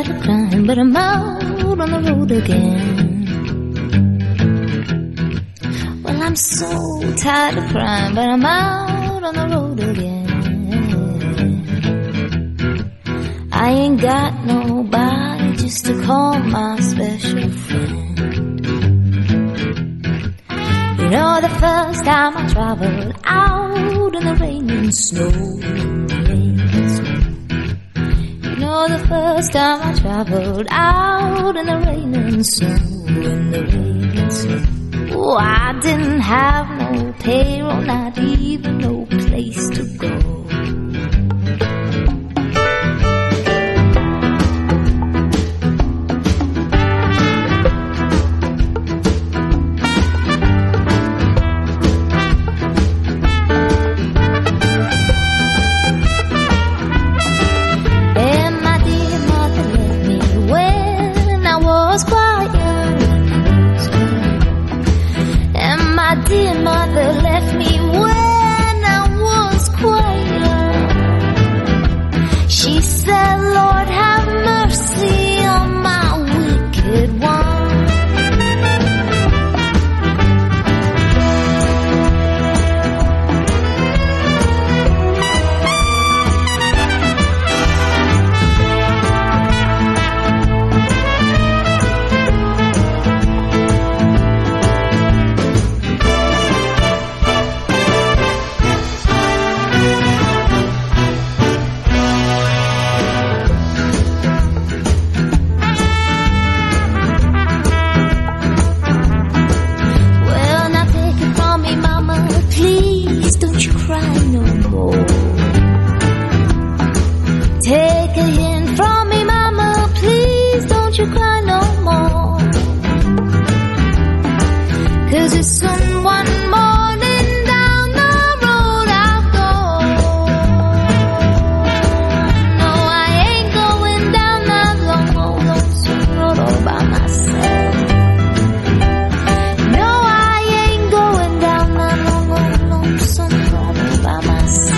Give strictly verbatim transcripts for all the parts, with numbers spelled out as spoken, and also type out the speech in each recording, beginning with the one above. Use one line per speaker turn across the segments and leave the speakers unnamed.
tired of crying, but I'm out on the road again. Well, I'm so tired of crying, but I'm out on the road again. I ain't got nobody just to call my special friend. You know, the first time I traveled out in the rain and snow, in the rain and snow. You know, the first time I traveled out in the rain and snow, in the rain and snow. Oh, I didn't have no payroll, not even no place to go. Dear mother left me when I was quite young. She said, Lord, have mercy on my wicked one. Take a hint from me, mama, please don't you cry no more. 'Cause it's soon one morning down the road I'll go. No, I ain't going down that long, old lonesome road all by myself. No, I ain't going down that long, old lonesome road all by myself.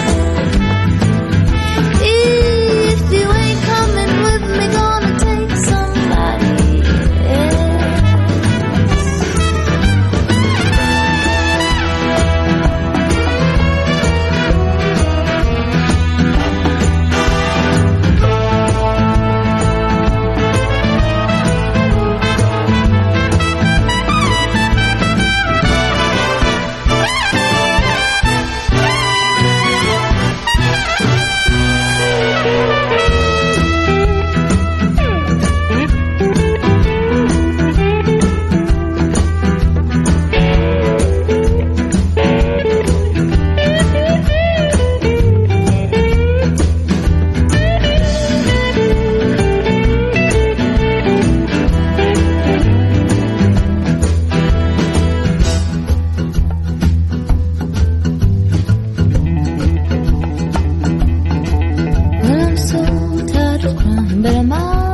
But I'm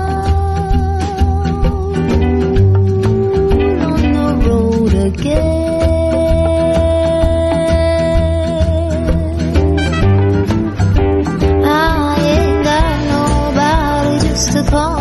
out on the road again. I ain't got nobody just to call